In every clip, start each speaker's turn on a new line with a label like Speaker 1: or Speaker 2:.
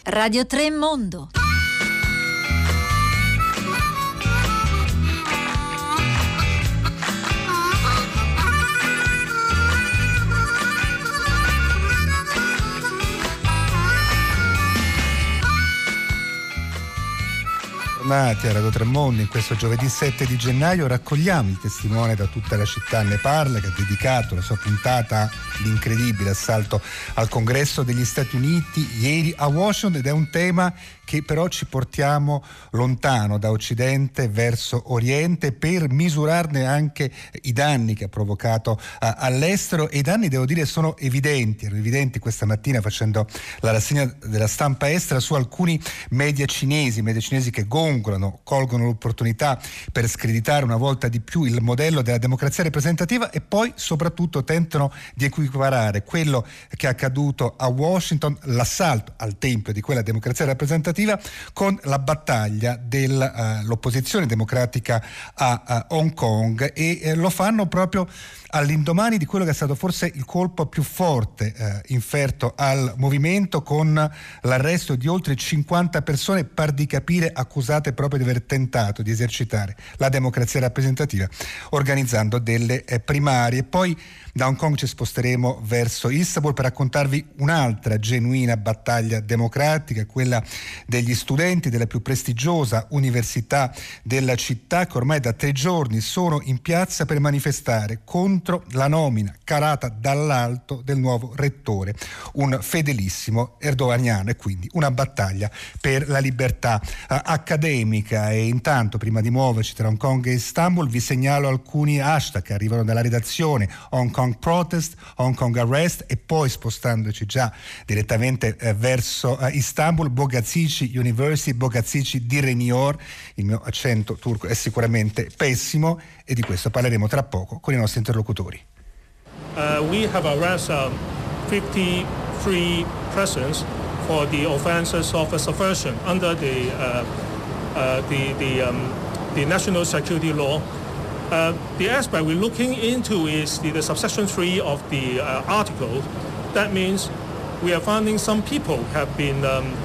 Speaker 1: Radio 3 Mondo.
Speaker 2: A Radio 3 Mondo, in questo giovedì 7 di gennaio raccogliamo il testimone da tutta la città ne parla, che ha dedicato la sua puntata all'incredibile assalto al Congresso degli Stati Uniti ieri a Washington, ed è un tema che però ci portiamo lontano da Occidente verso Oriente per misurarne anche i danni che ha provocato all'estero, e i danni, devo dire, sono evidenti. Erano evidenti questa mattina facendo la rassegna della stampa estera su alcuni media cinesi che colgono l'opportunità per screditare una volta di più il modello della democrazia rappresentativa, e poi soprattutto tentano di equiparare quello che è accaduto a Washington, l'assalto al tempio di quella democrazia rappresentativa, con la battaglia dell'opposizione democratica a Hong Kong, e lo fanno proprio all'indomani di quello che è stato forse il colpo più forte inferto al movimento, con l'arresto di oltre 50 persone, par di capire accusate proprio di aver tentato di esercitare la democrazia rappresentativa organizzando delle primarie. Poi da Hong Kong ci sposteremo verso Istanbul per raccontarvi un'altra genuina battaglia democratica, quella degli studenti della più prestigiosa università della città, che ormai da 3 giorni sono in piazza per manifestare contro la nomina calata dall'alto del nuovo rettore, un fedelissimo erdoganiano, e quindi una battaglia per la libertà accademica. E intanto, prima di muoverci tra Hong Kong e Istanbul, vi segnalo alcuni hashtag che arrivano dalla redazione: Hong Kong Protest, Hong Kong Arrest, e poi, spostandoci già direttamente verso Istanbul, Bogazici University, Bogazici di Renior. Il mio accento turco è sicuramente pessimo, e di questo parleremo tra poco con i nostri interlocutori.
Speaker 3: We have arrested 53 persons for the offenses of subversion under the national security law. The aspect we're looking into is the subsection 3 of the article. That means we are finding some people have been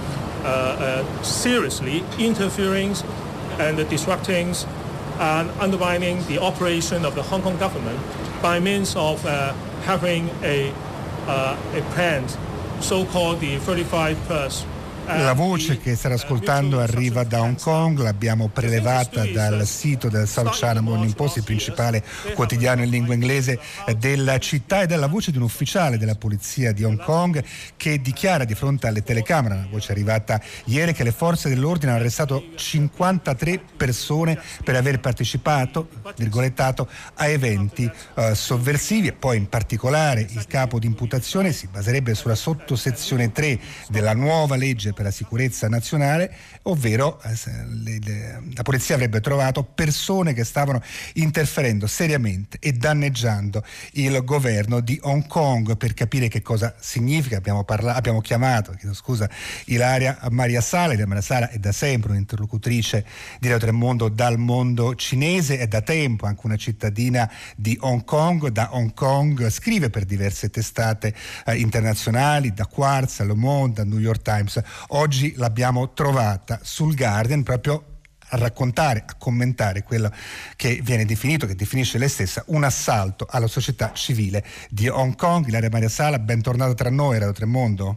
Speaker 3: seriously interfering and disrupting and undermining the operation of the Hong Kong government by means of having a planned so-called the 35+.
Speaker 2: La voce che state ascoltando arriva da Hong Kong, l'abbiamo prelevata dal sito del South China Morning Post, il principale quotidiano in lingua inglese della città, ed è la voce di un ufficiale della polizia di Hong Kong che dichiara di fronte alle telecamere, una voce arrivata ieri, che le forze dell'ordine hanno arrestato 53 persone per aver partecipato, virgolettato, a eventi sovversivi, e poi in particolare il capo di imputazione si baserebbe sulla sottosezione 3 della nuova legge per la sicurezza nazionale, ovvero la polizia avrebbe trovato persone che stavano interferendo seriamente e danneggiando il governo di Hong Kong. Per capire che cosa significa abbiamo chiamato Ilaria Maria Sala. Ilaria Maria Sala è da sempre un'interlocutrice di Radio 3 Mondo dal mondo cinese, è da tempo anche una cittadina di Hong Kong. Da Hong Kong scrive per diverse testate internazionali, da Quartz a Le Monde a New York Times. Oggi l'abbiamo trovata sul Guardian proprio a raccontare, a commentare quello che viene definito, che definisce lei stessa, un assalto alla società civile di Hong Kong. Ilaria Maria Sala, bentornata tra noi, Radio 3 Mondo.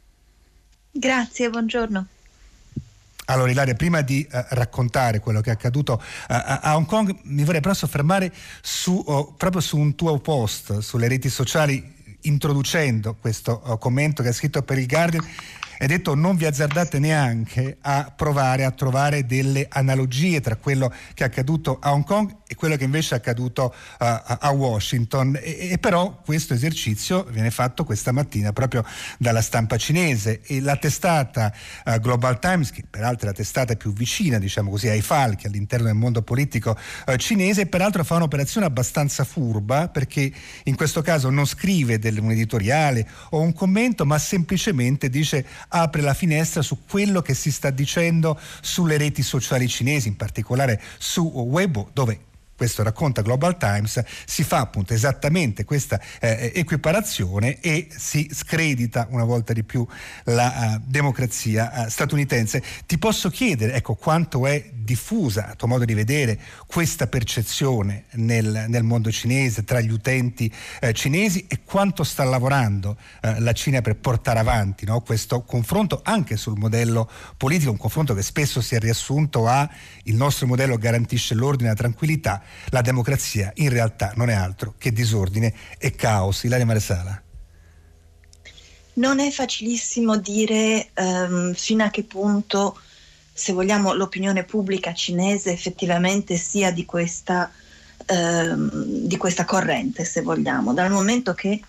Speaker 4: Grazie, buongiorno.
Speaker 2: Allora Ilaria, prima di raccontare quello che è accaduto a Hong Kong, mi vorrei però soffermare proprio su un tuo post sulle reti sociali, introducendo questo commento che hai scritto per il Guardian. Hai detto: non vi azzardate neanche a provare a trovare delle analogie tra quello che è accaduto a Hong Kong e quello che invece è accaduto a Washington, e però questo esercizio viene fatto questa mattina proprio dalla stampa cinese, e la testata Global Times, che peraltro è la testata più vicina, diciamo così, ai falchi all'interno del mondo politico cinese, peraltro fa un'operazione abbastanza furba, perché in questo caso non scrive un editoriale o un commento, ma semplicemente apre la finestra su quello che si sta dicendo sulle reti sociali cinesi, in particolare su Weibo, dove questo racconta Global Times, si fa appunto esattamente questa equiparazione e si scredita una volta di più la democrazia statunitense. Ti posso chiedere, ecco, quanto è diffusa, a tuo modo di vedere, questa percezione nel mondo cinese, tra gli utenti cinesi, e quanto sta lavorando la Cina per portare avanti, no, questo confronto anche sul modello politico, un confronto che spesso si è riassunto a: il nostro modello garantisce l'ordine e la tranquillità, la democrazia in realtà non è altro che disordine e caos. Ilaria Marsala.
Speaker 4: Non è facilissimo dire fino a che punto, se vogliamo, l'opinione pubblica cinese effettivamente sia di questa corrente, se vogliamo, dal momento che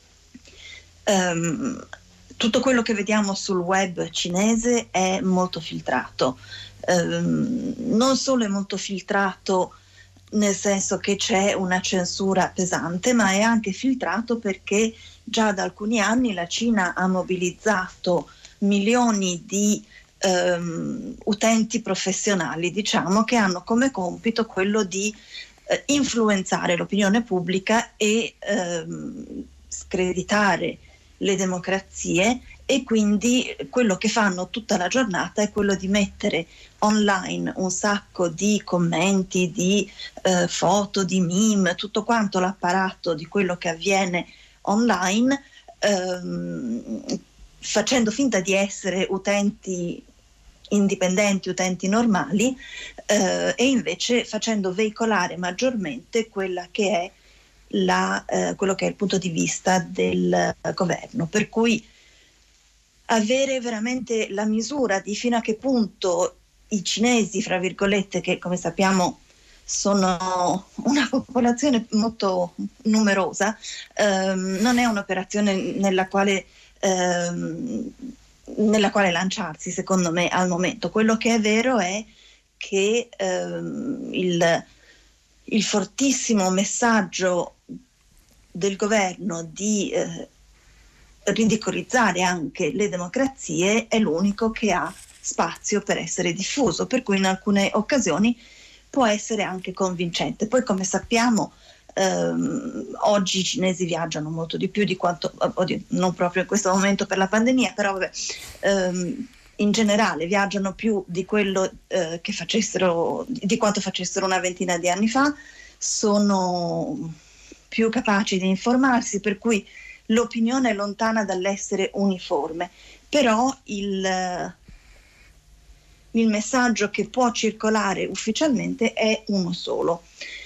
Speaker 4: tutto quello che vediamo sul web cinese è molto filtrato. Non solo è molto filtrato nel senso che c'è una censura pesante, ma è anche filtrato perché già da alcuni anni la Cina ha mobilizzato milioni di utenti professionali, diciamo, che hanno come compito quello di influenzare l'opinione pubblica e screditare le democrazie, e quindi quello che fanno tutta la giornata è quello di mettere online un sacco di commenti, di foto, di meme, tutto quanto l'apparato di quello che avviene online, facendo finta di essere utenti indipendenti, utenti normali, e invece facendo veicolare maggiormente quella che è quello che è il punto di vista del governo, per cui avere veramente la misura di fino a che punto i cinesi, fra virgolette, che come sappiamo sono una popolazione molto numerosa, non è un'operazione nella quale lanciarsi, secondo me, al momento. Quello che è vero è che il fortissimo messaggio del governo di ridicolizzare anche le democrazie è l'unico che ha spazio per essere diffuso, per cui in alcune occasioni può essere anche convincente. Poi, come sappiamo, oggi i cinesi viaggiano molto di più di quanto, non proprio in questo momento per la pandemia, però vabbè, in generale viaggiano più di quello di quanto facessero una ventina di anni fa, sono più capaci di informarsi, per cui l'opinione è lontana dall'essere uniforme, però il messaggio che può circolare ufficialmente è uno solo.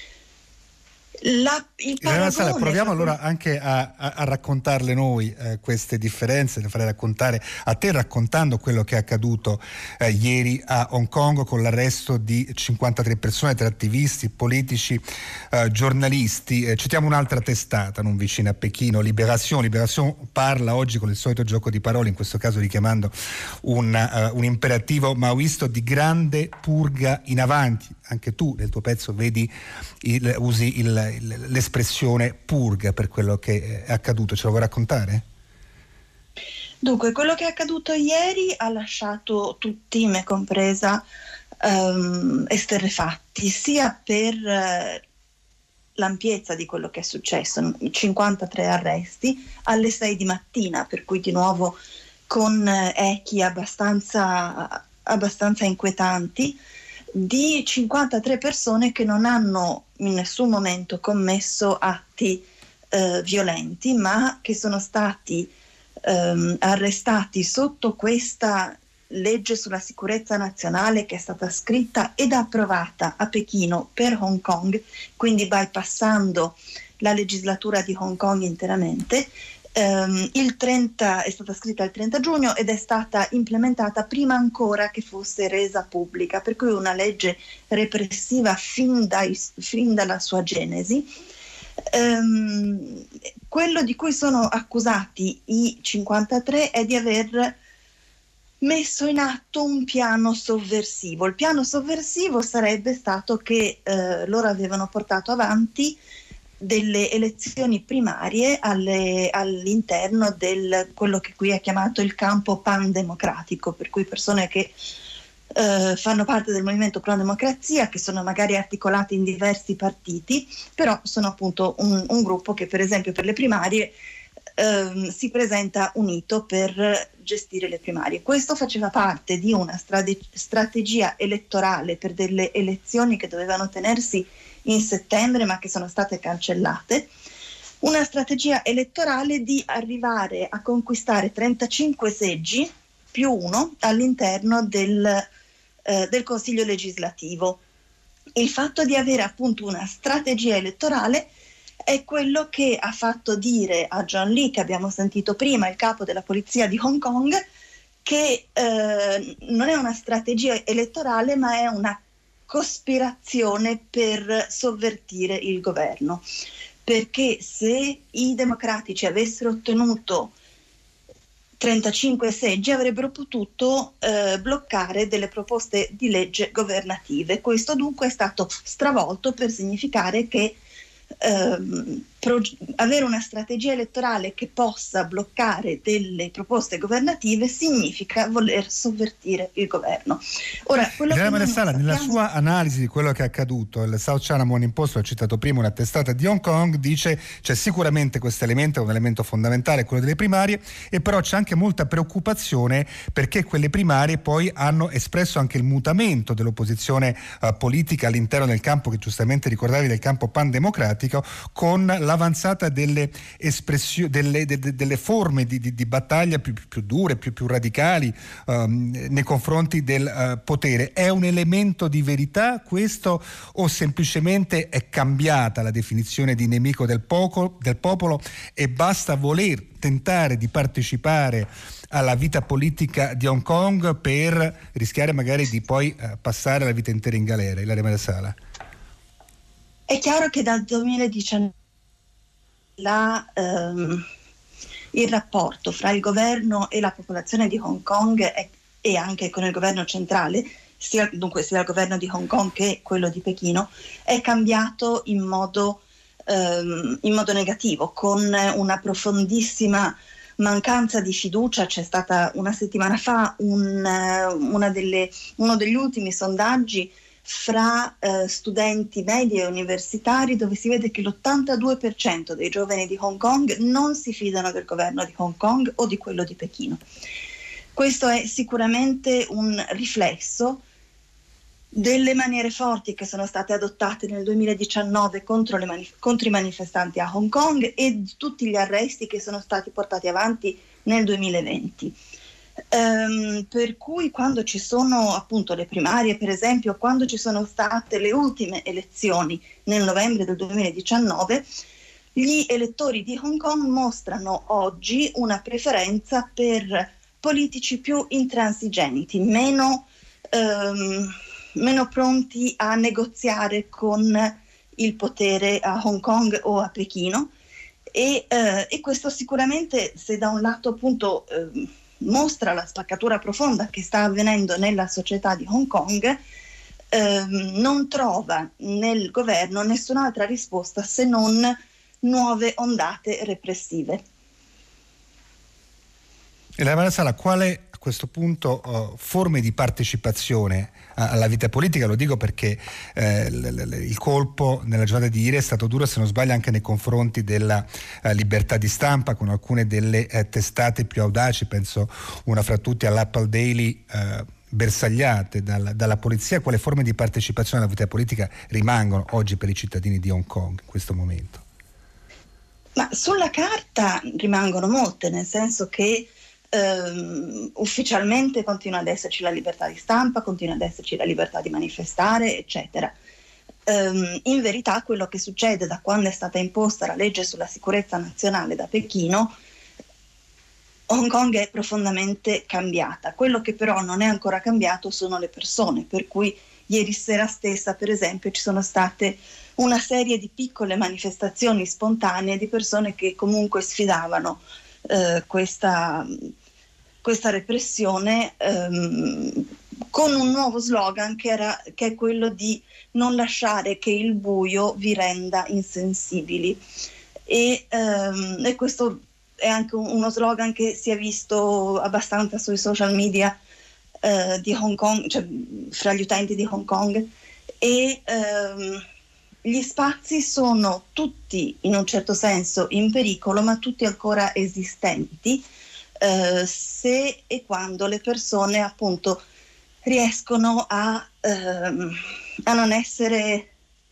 Speaker 2: Proviamo allora anche a raccontarle noi queste differenze, le farei raccontare a te raccontando quello che è accaduto ieri a Hong Kong con l'arresto di 53 persone tra attivisti, politici, giornalisti. Citiamo un'altra testata non vicina a Pechino, Libération parla oggi con il solito gioco di parole, in questo caso richiamando un imperativo maoista di grande purga in avanti. Anche tu nel tuo pezzo usi l'espressione purga per quello che è accaduto. Ce lo vuoi raccontare?
Speaker 4: Dunque, quello che è accaduto ieri ha lasciato tutti, me compresa, esterrefatti, sia per l'ampiezza di quello che è successo, 53 arresti alle 6 di mattina, per cui di nuovo con echi abbastanza inquietanti, di 53 persone che non hanno in nessun momento commesso atti violenti, ma che sono stati arrestati sotto questa legge sulla sicurezza nazionale che è stata scritta ed approvata a Pechino per Hong Kong, quindi bypassando la legislatura di Hong Kong interamente. È stata scritta il 30 giugno ed è stata implementata prima ancora che fosse resa pubblica, per cui una legge repressiva fin dalla sua genesi. Quello di cui sono accusati i 53 è di aver messo in atto un piano sovversivo. Il piano sovversivo sarebbe stato che loro avevano portato avanti delle elezioni primarie all'interno del quello che qui è chiamato il campo pandemocratico, per cui persone che fanno parte del movimento Pro Democrazia, che sono magari articolati in diversi partiti, però sono appunto un gruppo che per esempio per le primarie si presenta unito per gestire le primarie. Questo faceva parte di una strategia elettorale per delle elezioni che dovevano tenersi in settembre ma che sono state cancellate, una strategia elettorale di arrivare a conquistare 35 seggi più uno all'interno del Consiglio legislativo. Il fatto di avere appunto una strategia elettorale è quello che ha fatto dire a John Lee, che abbiamo sentito prima, il capo della polizia di Hong Kong, che non è una strategia elettorale ma è una cospirazione per sovvertire il governo, perché se i democratici avessero ottenuto 35 seggi avrebbero potuto bloccare delle proposte di legge governative. Questo dunque è stato stravolto per significare che avere una strategia elettorale che possa bloccare delle proposte governative significa voler sovvertire il governo. Ora, quello che
Speaker 2: Maresala, nella sua analisi di quello che è accaduto, il South China Morning Post, l'ho citato prima, una testata di Hong Kong, dice c'è sicuramente questo elemento, è un elemento fondamentale, quello delle primarie, e però c'è anche molta preoccupazione perché quelle primarie poi hanno espresso anche il mutamento dell'opposizione politica all'interno del campo, che giustamente ricordavi, del campo pandemocratico, con l'avanzata delle espressioni, delle forme di battaglia più dure, più radicali nei confronti del potere. È un elemento di verità questo, o semplicemente è cambiata la definizione di nemico del popolo e basta voler tentare di partecipare alla vita politica di Hong Kong per rischiare magari di poi passare la vita intera in galera? Ilaria Maresala.
Speaker 4: È chiaro che dal 2019 il rapporto fra il governo e la popolazione di Hong Kong e anche con il governo centrale, sia il governo di Hong Kong che quello di Pechino, è cambiato in modo negativo, con una profondissima mancanza di fiducia. C'è stata una settimana fa uno degli ultimi sondaggi fra studenti medi e universitari, dove si vede che l'82% dei giovani di Hong Kong non si fidano del governo di Hong Kong o di quello di Pechino. Questo è sicuramente un riflesso delle maniere forti che sono state adottate nel 2019 contro i manifestanti a Hong Kong e di tutti gli arresti che sono stati portati avanti nel 2020. Per cui quando ci sono appunto le primarie, per esempio, quando ci sono state le ultime elezioni nel novembre del 2019, gli elettori di Hong Kong mostrano oggi una preferenza per politici più intransigenti, meno pronti a negoziare con il potere a Hong Kong o a Pechino, e questo sicuramente, se da un lato appunto mostra la spaccatura profonda che sta avvenendo nella società di Hong Kong, non trova nel governo nessun'altra risposta se non nuove ondate repressive.
Speaker 2: E la Maresala, quale a questo punto forme di partecipazione alla vita politica? Lo dico perché il colpo nella giornata di ieri è stato duro, se non sbaglio, anche nei confronti della libertà di stampa, con alcune delle testate più audaci, penso una fra tutti all'Apple Daily, bersagliate dalla polizia. Quale forme di partecipazione alla vita politica rimangono oggi per i cittadini di Hong Kong in questo momento?
Speaker 4: Ma sulla carta rimangono molte, nel senso che ufficialmente continua ad esserci la libertà di stampa, continua ad esserci la libertà di manifestare, eccetera. In verità quello che succede da quando è stata imposta la legge sulla sicurezza nazionale da Pechino, Hong Kong è profondamente cambiata. Quello che però non è ancora cambiato sono le persone, per cui ieri sera stessa, per esempio, ci sono state una serie di piccole manifestazioni spontanee di persone che comunque sfidavano questa repressione, con un nuovo slogan che è quello di non lasciare che il buio vi renda insensibili, e questo è anche uno slogan che si è visto abbastanza sui social media di Hong Kong, cioè fra gli utenti di Hong Kong, e gli spazi sono tutti in un certo senso in pericolo, ma tutti ancora esistenti, se e quando le persone appunto riescono a non essere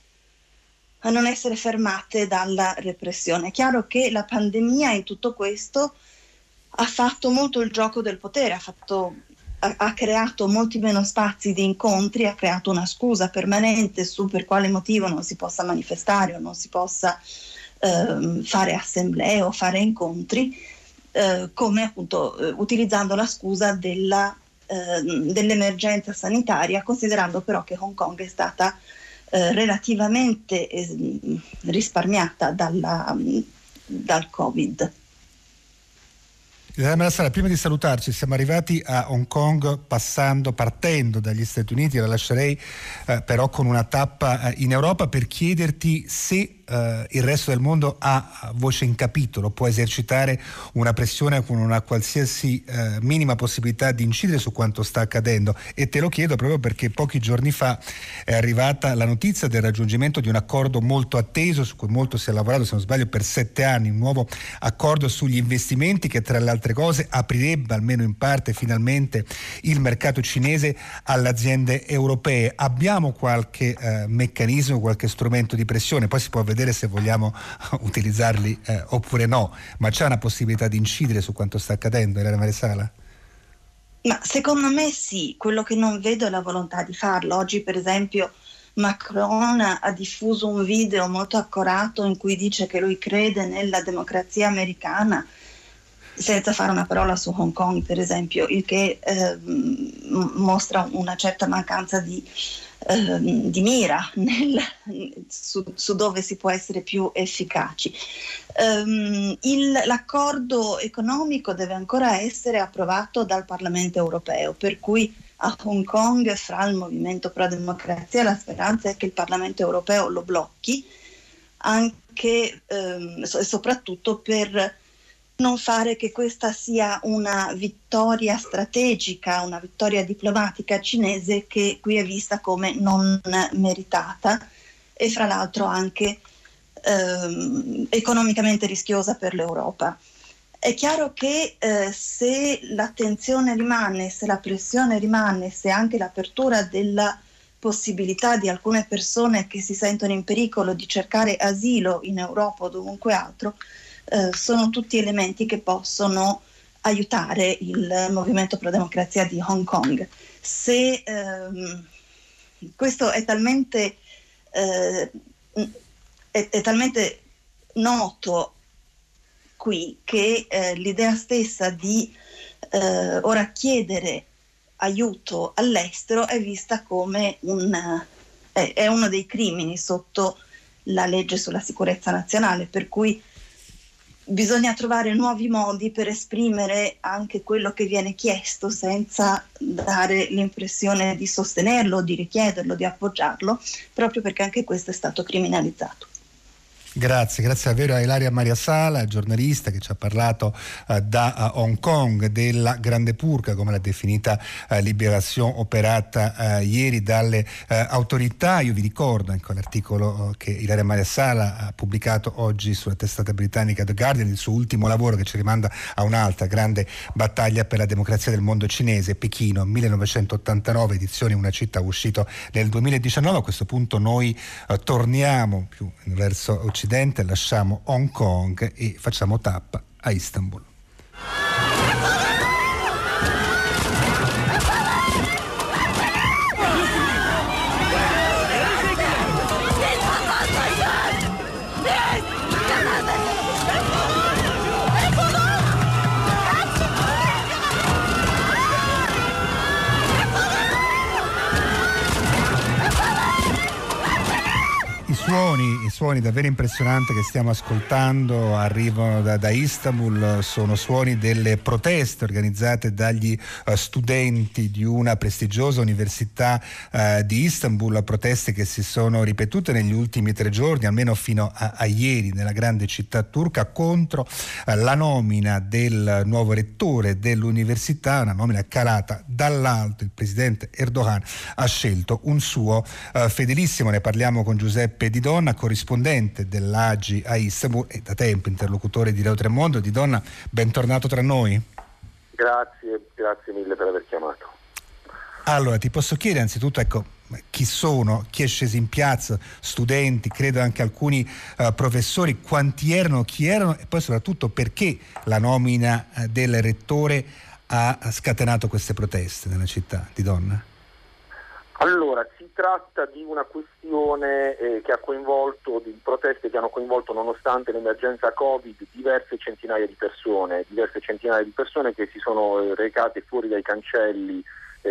Speaker 4: fermate dalla repressione. È chiaro che la pandemia in tutto questo ha fatto molto il gioco del potere, ha creato molti meno spazi di incontri, ha creato una scusa permanente su per quale motivo non si possa manifestare o non si possa fare assemblee o fare incontri, come appunto utilizzando la scusa dell'emergenza sanitaria, considerando però che Hong Kong è stata relativamente risparmiata dal Covid.
Speaker 2: Prima di salutarci, siamo arrivati a Hong Kong partendo dagli Stati Uniti. La lascerei però con una tappa in Europa per chiederti se il resto del mondo ha voce in capitolo, può esercitare una pressione con una qualsiasi minima possibilità di incidere su quanto sta accadendo. E te lo chiedo proprio perché pochi giorni fa è arrivata la notizia del raggiungimento di un accordo molto atteso, su cui molto si è lavorato, se non sbaglio per 7 anni, un nuovo accordo sugli investimenti che tra le altre cose aprirebbe almeno in parte finalmente il mercato cinese alle aziende europee. Abbiamo qualche meccanismo, qualche strumento di pressione, poi si può vedere se vogliamo utilizzarli oppure no, ma c'è una possibilità di incidere su quanto sta accadendo, Ilaria Maresala?
Speaker 4: Ma secondo me sì, quello che non vedo è la volontà di farlo. Oggi per esempio Macron ha diffuso un video molto accorato in cui dice che lui crede nella democrazia americana, senza fare una parola su Hong Kong per esempio, il che mostra una certa mancanza di mira su dove si può essere più efficaci. L'accordo economico deve ancora essere approvato dal Parlamento europeo, per cui a Hong Kong, fra il movimento pro democrazia, la speranza è che il Parlamento europeo lo blocchi, anche e soprattutto per non fare che questa sia una vittoria strategica, una vittoria diplomatica cinese che qui è vista come non meritata e fra l'altro anche economicamente rischiosa per l'Europa. È chiaro che se l'attenzione rimane, se la pressione rimane, se anche l'apertura della possibilità di alcune persone che si sentono in pericolo di cercare asilo in Europa o dovunque altro, sono tutti elementi che possono aiutare il movimento pro democrazia di Hong Kong. Se questo è talmente noto qui che l'idea stessa di ora chiedere aiuto all'estero è vista come è uno dei crimini sotto la legge sulla sicurezza nazionale, per cui bisogna trovare nuovi modi per esprimere anche quello che viene chiesto senza dare l'impressione di sostenerlo, di richiederlo, di appoggiarlo, proprio perché anche questo è stato criminalizzato.
Speaker 2: Grazie davvero a Ilaria Maresala, giornalista che ci ha parlato da Hong Kong della grande purga, come l'ha definita Libération, operata ieri dalle autorità. Io vi ricordo anche l'articolo che Ilaria Maresala ha pubblicato oggi sulla testata britannica The Guardian, il suo ultimo lavoro che ci rimanda a un'altra grande battaglia per la democrazia del mondo cinese, Pechino 1989, edizione Una città, uscito nel 2019. A questo punto noi torniamo più verso occidente, lasciamo Hong Kong e facciamo tappa a Istanbul. I suoni davvero impressionanti che stiamo ascoltando arrivano da Istanbul, sono suoni delle proteste organizzate dagli studenti di una prestigiosa università di Istanbul, proteste che si sono ripetute negli ultimi 3 giorni, almeno fino a ieri, nella grande città turca, contro la nomina del nuovo rettore dell'università, una nomina calata dall'alto. Il presidente Erdogan ha scelto un suo fedelissimo. Ne parliamo con Giuseppe Di Donna, corrispondente dell'AGI a Istanbul e da tempo interlocutore di Leo Tremondo. Di Donna, bentornato tra noi.
Speaker 1: Grazie mille per aver chiamato.
Speaker 2: Allora, ti posso chiedere anzitutto, ecco, chi sono, chi è sceso in piazza, studenti, credo anche alcuni professori, quanti erano, chi erano e poi soprattutto perché la nomina del rettore ha scatenato queste proteste nella città, Di Donna?
Speaker 1: Allora, si tratta di una questione che ha coinvolto, di proteste che hanno coinvolto, nonostante l'emergenza Covid, diverse centinaia di persone che si sono recate fuori dai cancelli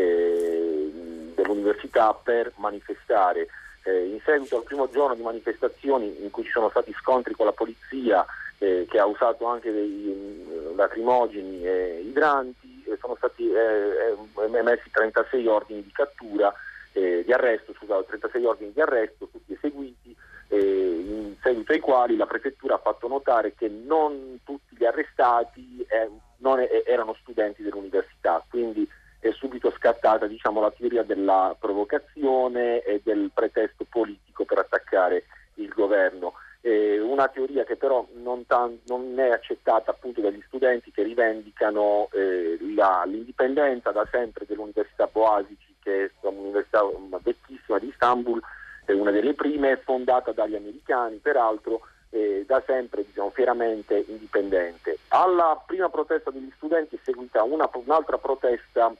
Speaker 1: dell'università per manifestare. In seguito al primo giorno di manifestazioni in cui ci sono stati scontri con la polizia che ha usato anche dei lacrimogeni e idranti, sono stati emessi 36 ordini di cattura, di arresto, 36 ordini di arresto, tutti eseguiti, in seguito ai quali la prefettura ha fatto notare che non tutti gli arrestati erano studenti dell'università, quindi è subito scattata, la teoria della provocazione e del pretesto politico per attaccare il governo. Una teoria che però non è accettata appunto dagli studenti, che rivendicano l'indipendenza da sempre dell'Università Boğaziçi, che è un'università vecchissima di Istanbul, è una delle prime, fondata dagli americani, peraltro da sempre fieramente indipendente. Alla prima protesta degli studenti è seguita un'altra protesta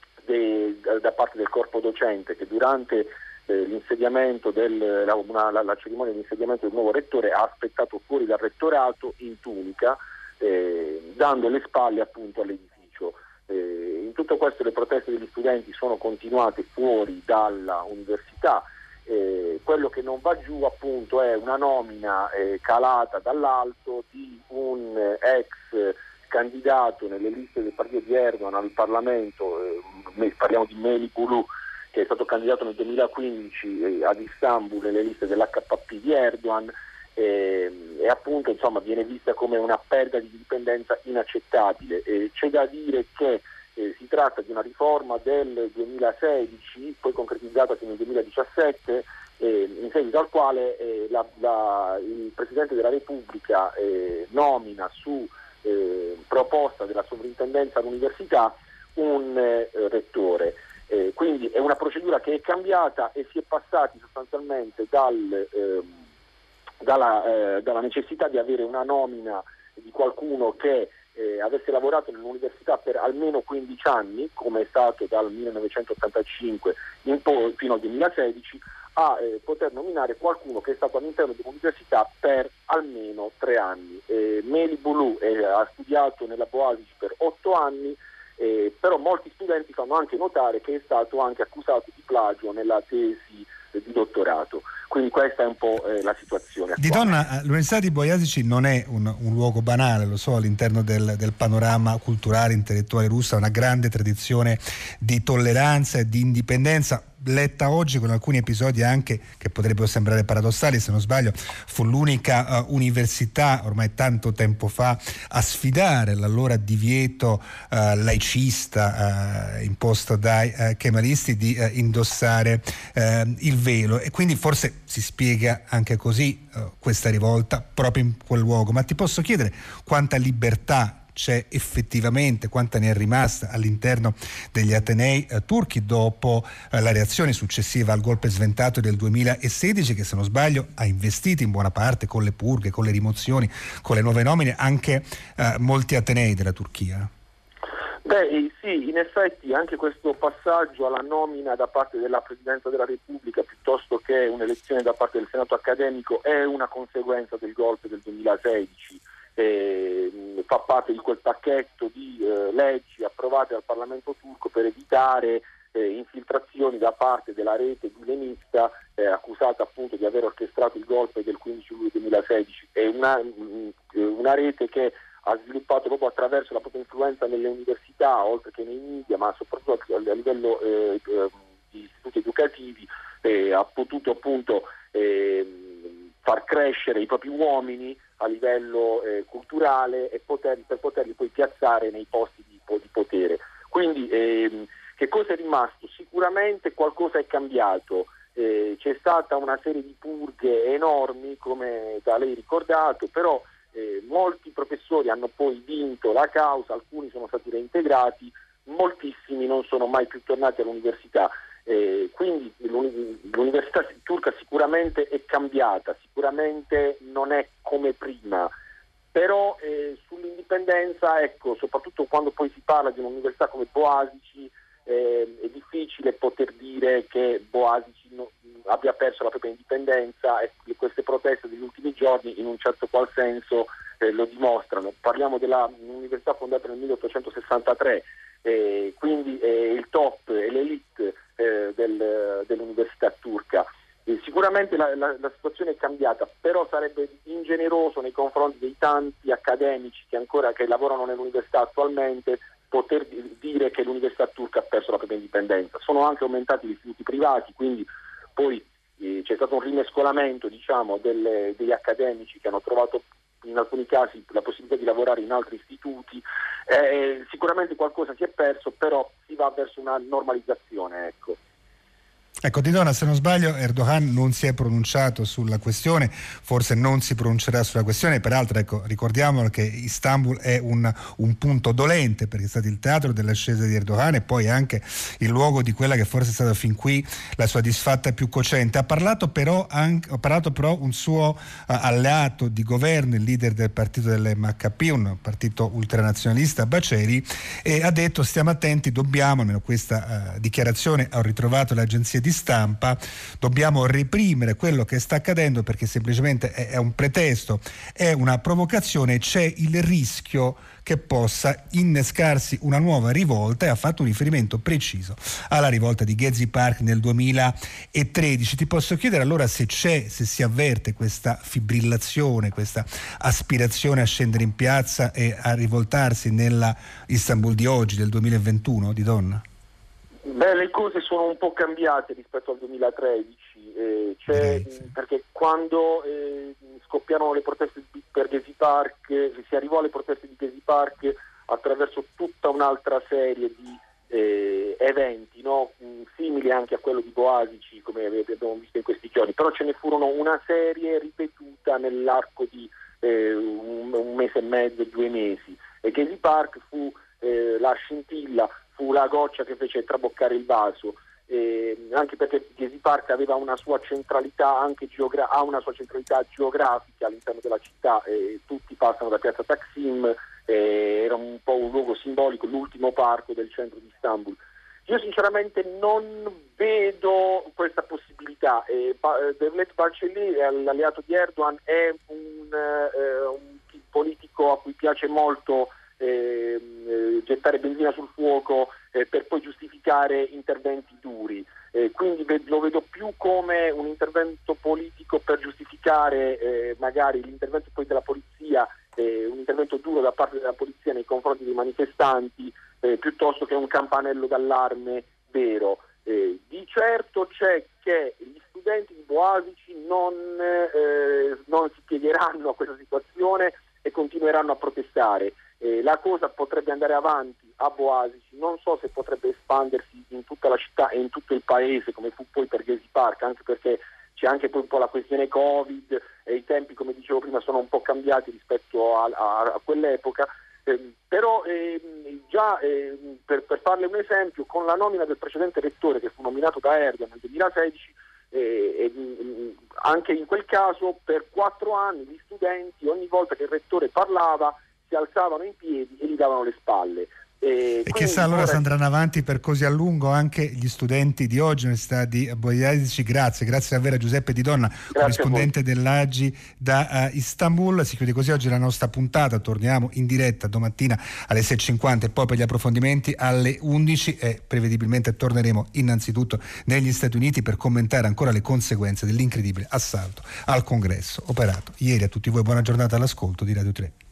Speaker 1: da parte del corpo docente, che durante l'insediamento la cerimonia di insediamento del nuovo rettore ha aspettato fuori dal rettorato in tunica, dando le spalle appunto all'edificio. In tutto questo le proteste degli studenti sono continuate fuori dalla università. Quello che non va giù appunto è una nomina calata dall'alto di un ex candidato nelle liste del partito di Erdogan al Parlamento, parliamo di Melih Bulu, che è stato candidato nel 2015 ad Istanbul nelle liste dell'HP di Erdogan, e appunto viene vista come una perdita di indipendenza inaccettabile. C'è da dire che si tratta di una riforma del 2016, poi concretizzatasi nel 2017, in seguito al quale il Presidente della Repubblica nomina su proposta della sovrintendenza all'università un rettore. Quindi è una procedura che è cambiata e si è passati sostanzialmente dalla necessità di avere una nomina di qualcuno che avesse lavorato nell'università per almeno 15 anni, come è stato dal 1985 fino al 2016, a poter nominare qualcuno che è stato all'interno dell'università per almeno 3 anni. Melih Bulu ha studiato nella Boğaziçi per 8 anni, però molti studenti fanno anche notare che è stato anche accusato di plagio nella tesi di dottorato. Quindi questa è un po' la situazione attuale.
Speaker 2: Di Donna, l'Università di Boğaziçi non è un luogo banale, lo so, all'interno del panorama culturale intellettuale russo, ha una grande tradizione di tolleranza e di indipendenza, letta oggi con alcuni episodi anche che potrebbero sembrare paradossali. Se non sbaglio fu l'unica università ormai tanto tempo fa a sfidare l'allora divieto laicista imposto dai kemalisti di indossare il velo, e quindi forse si spiega anche così questa rivolta proprio in quel luogo. Ma ti posso chiedere quanta libertà c'è effettivamente, quanta ne è rimasta all'interno degli atenei turchi dopo la reazione successiva al golpe sventato del 2016, che se non sbaglio ha investito in buona parte, con le purghe, con le rimozioni, con le nuove nomine, anche molti atenei della Turchia?
Speaker 1: Sì, in effetti anche questo passaggio alla nomina da parte della Presidenza della Repubblica piuttosto che un'elezione da parte del Senato accademico è una conseguenza del golpe del 2016. Fa parte di quel pacchetto di leggi approvate dal Parlamento turco per evitare infiltrazioni da parte della rete gulenista accusata appunto di aver orchestrato il golpe del 15 luglio 2016. È una rete che ha sviluppato proprio attraverso la propria influenza nelle università, oltre che nei media, ma soprattutto a livello di istituti educativi, ha potuto appunto far crescere i propri uomini a livello culturale e per poterli poi piazzare nei posti di potere. Quindi che cosa è rimasto? Sicuramente qualcosa è cambiato. C'è stata una serie di purghe enormi, come da lei ricordato, però molti professori hanno poi vinto la causa, alcuni sono stati reintegrati, moltissimi non sono mai più tornati all'università. Quindi l'università turca sicuramente è cambiata, sicuramente non è come prima, però sull'indipendenza, ecco, soprattutto quando poi si parla di un'università come Boğaziçi, è difficile poter dire che Boğaziçi abbia perso la propria indipendenza, e queste proteste degli ultimi giorni in un certo qual senso lo dimostrano. Parliamo dell'università fondata nel 1863, quindi il top e l'elite dell'università turca. Sicuramente la situazione è cambiata, però sarebbe ingeneroso nei confronti dei tanti accademici che lavorano nell'università attualmente poter dire che l'università turca ha perso la propria indipendenza. Sono anche aumentati gli istituti privati, quindi poi c'è stato un rimescolamento, diciamo, degli accademici che hanno trovato in alcuni casi la possibilità di lavorare in altri istituti. Sicuramente qualcosa si è perso, però si va verso una normalizzazione, ecco.
Speaker 2: Ecco, Didona, se non sbaglio Erdogan non si è pronunciato sulla questione, forse non si pronuncerà sulla questione, peraltro ecco, ricordiamolo che Istanbul è un punto dolente, perché è stato il teatro dell'ascesa di Erdogan e poi anche il luogo di quella che forse è stata fin qui la sua disfatta più cocente. Ha parlato però un suo alleato di governo, il leader del partito dell'MHP, un partito ultranazionalista, Baceri, e ha detto: stiamo attenti, dobbiamo, almeno questa dichiarazione ho ritrovato le agenzie di stampa, dobbiamo reprimere quello che sta accadendo perché semplicemente è un pretesto, è una provocazione, c'è il rischio che possa innescarsi una nuova rivolta, e ha fatto un riferimento preciso alla rivolta di Gezi Park nel 2013. Ti posso chiedere allora se si avverte questa fibrillazione, questa aspirazione a scendere in piazza e a rivoltarsi nella Istanbul di oggi, del 2021, di Donna?
Speaker 1: Beh, le cose sono un po' cambiate rispetto al 2013, perché quando scoppiarono le proteste per Gezi Park, si arrivò alle proteste di Gezi Park attraverso tutta un'altra serie di eventi, no? Simili anche a quello di Boğaziçi, come abbiamo visto in questi giorni, però ce ne furono una serie ripetuta nell'arco di un mese e mezzo, 2 mesi, e Gezi Park fu la scintilla, fu la goccia che fece traboccare il vaso, anche perché Gezi Park aveva una sua centralità anche ha una sua centralità geografica all'interno della città, tutti passano da piazza Taksim, era un po' un luogo simbolico, l'ultimo parco del centro di Istanbul. Io sinceramente non vedo questa possibilità. Devlet Bahçeli, l'alleato di Erdogan, è un politico a cui piace molto gettare benzina sul fuoco per poi giustificare interventi duri, quindi lo vedo più come un intervento politico per giustificare magari l'intervento poi della polizia, un intervento duro da parte della polizia nei confronti dei manifestanti, piuttosto che un campanello d'allarme vero. Di certo c'è che gli studenti di Boğaziçi non si piegheranno a questa situazione e continueranno a protestare. La cosa potrebbe andare avanti a Boğaziçi, non so se potrebbe espandersi in tutta la città e in tutto il paese come fu poi per Gezi Park, anche perché c'è anche poi un po' la questione Covid e i tempi, come dicevo prima, sono un po' cambiati rispetto a quell'epoca, però già per farle un esempio, con la nomina del precedente rettore che fu nominato da Erdogan nel 2016, anche in quel caso per 4 anni gli studenti, ogni volta che il rettore parlava, si alzavano in piedi e gli davano le spalle.
Speaker 2: E che sa allora se andranno avanti per così a lungo anche gli studenti di oggi Università di Bogliassi. Grazie davvero a Giuseppe Di Donna, corrispondente dell'AGI da Istanbul. Si chiude così oggi la nostra puntata, torniamo in diretta domattina alle 6:50 e poi per gli approfondimenti alle 11 e prevedibilmente torneremo innanzitutto negli Stati Uniti per commentare ancora le conseguenze dell'incredibile assalto al Congresso operato ieri. A tutti voi buona giornata all'ascolto di Radio 3.